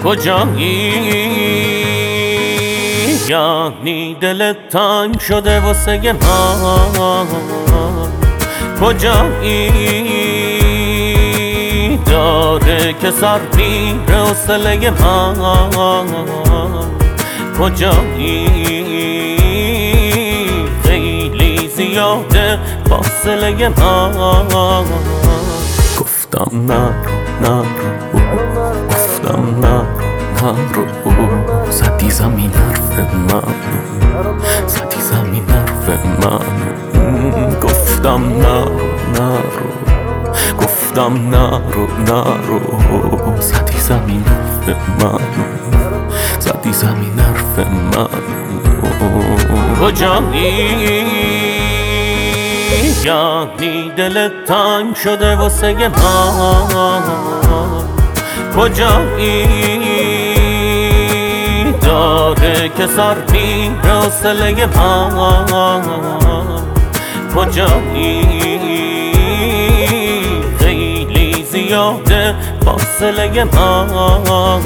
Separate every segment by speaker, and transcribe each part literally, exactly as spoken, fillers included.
Speaker 1: کجایی؟ یعنی دلت تنگ شده واسه من. کجایی؟ داره که سر میره حوصله من. کجایی؟ خیلی زیاده فاصله من. گفتم نرو نرو، گفتم نرو نرو، زدی زمین حرف من، زدی زمین حرف من. گفتم نرو نرو، گفتم نرو نرو، زدی زمین حرف من، زدی زمین حرف من. کجایی؟ یعنی دلت تنگ شده واسه من. کجایی؟ داره که سر میره حوصله من. کجایی؟ خیلی زیاده فاصله من.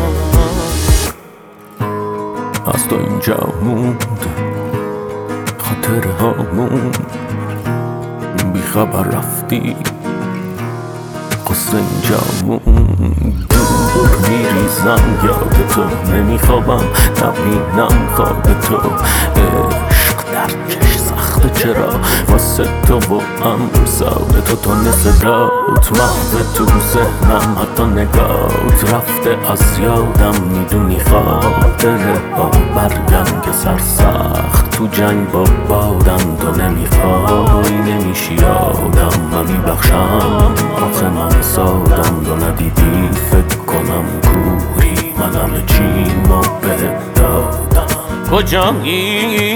Speaker 1: از تو اینجا موند خاطره هامون، بی خبر رفتی قصه اینجا موند. دور میریزم یاد تو، نمیخوابم نبینم خواب تو. عشق درکش سخته چرا واسه تو و امثال تو. تو نصدات محو تو ذهنم، حتی نگات رفته از یادم. میدونی خاطره ها برگم که سرسخت تو جنگ با بادم. تو نمیخوای نمیشی یادم، من میبخشم آخه من سادم. تو ندیدی فکر کنم کوری، من همه چیمو بهت دادم. کجایی؟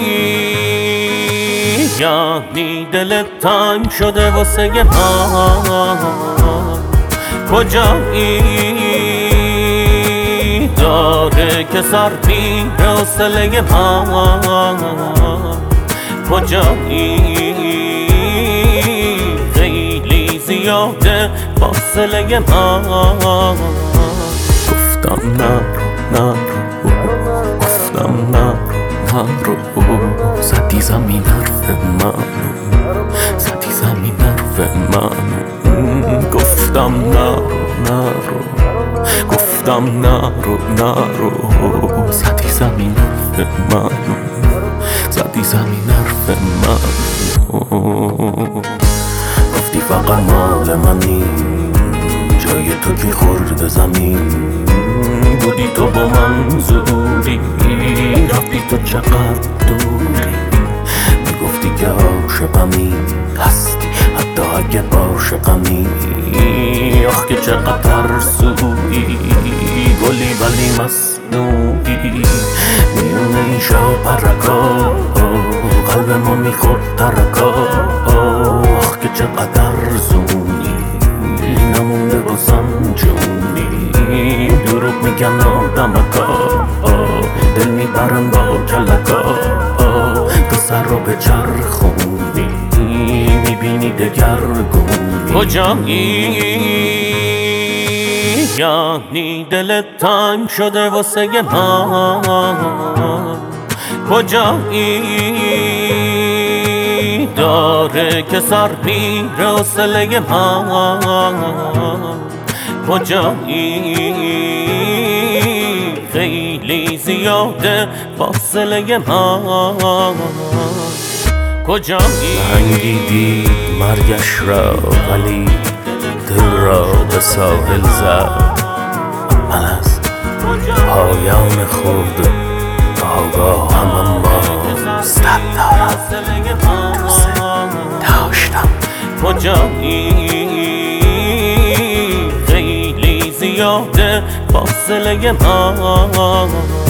Speaker 1: یعنی دلت تنگ شده واسه من. کجایی؟ داره که سر میره حوصله من. کجایی؟ خیلی زیاده فاصله من. گفتم نرو نرو، گفتم نرو نرو، زدی زمین حرف من، زدی زمین حرف من. گفتم نرو نرو، گفتم نرو نرو، زدی زمین حرف من، زدی زمین حرف من. گفتی فقط مال منی، جای تو کی خورد زمین. بودی تو با من زوری، رفتی تو چقدر دوری. میگفتی که عاشقمی هستی، حتی اگه عاشقمی. آخ که چقدر ترسویی، گلی ولی مصنوعی. میونه این شاپرکا قلب ما میخورد ترکا. آخ که چقدر زونی، نمونده بازم جونی. دروغ میگن آدمکا، دل میبرن با کلکا. تو سر رو به چرخونی، میبینی دگرگونی. کجایی؟ یعنی دلت تنگ شده واسه من. کجایی؟ داره که سر میره حوصله من. کجایی؟ خیلی زیاده فاصله من. کجایی؟
Speaker 2: رنگیدی مرگش را، ولی دل را به ساحل زد. من از پایان خود آگاهم، اما صد دارم دوست داشتم.
Speaker 1: کجایی؟ خیلی زیاده فاصله من.